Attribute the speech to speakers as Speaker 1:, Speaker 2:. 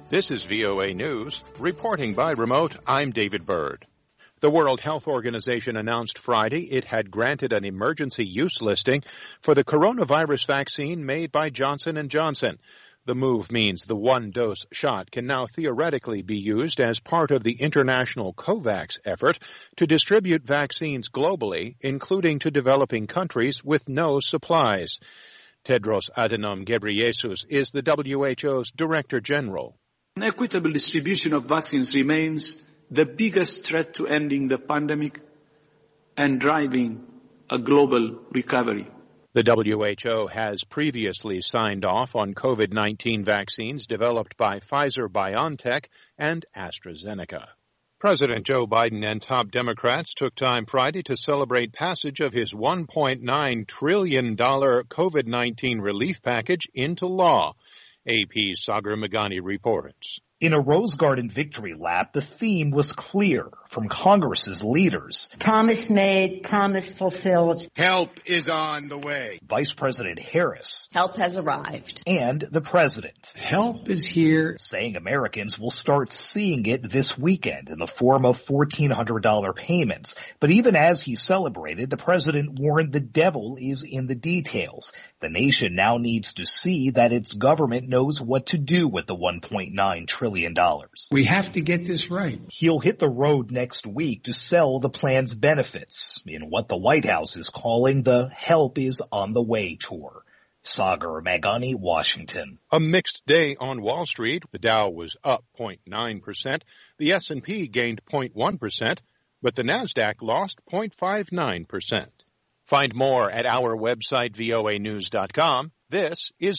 Speaker 1: This is VOA News. Reporting by remote, I'm David Byrd. The World Health Organization announced Friday it had granted an emergency use listing for the coronavirus vaccine made by Johnson & Johnson. The move means the one-dose shot can now theoretically be used as part of the international COVAX effort to distribute vaccines globally, including to developing countries with no supplies. Tedros Adhanom Ghebreyesus is the WHO's Director General.
Speaker 2: An equitable distribution of vaccines remains the biggest threat to ending the pandemic and driving a global recovery.
Speaker 1: The WHO has previously signed off on COVID-19 vaccines developed by Pfizer-BioNTech and AstraZeneca. President Joe Biden and top Democrats took time Friday to celebrate passage of his $1.9 trillion COVID-19 relief package into law. AP's Sagar Meghani reports.
Speaker 3: In a Rose Garden victory lap, the theme was clear from Congress's leaders.
Speaker 4: Promise made, promise fulfilled.
Speaker 5: Help is on the way.
Speaker 3: Vice President Harris.
Speaker 4: Help has arrived.
Speaker 3: And the president.
Speaker 5: Help is here.
Speaker 3: Saying Americans will start seeing it this weekend in the form of $1,400 payments. But even as he celebrated, the president warned the devil is in the details. The nation now needs to see that its government knows what to do with the $1.9 trillion.
Speaker 5: We have to get this right.
Speaker 3: He'll hit the road next week to sell the plan's benefits in what the White House is calling the Help is on the Way tour. Sagar Meghani, Washington.
Speaker 1: A mixed day on Wall Street. The Dow was up 0.9%. The S&P gained 0.1%, but the Nasdaq lost 0.59%. Find more at our website, voanews.com. This is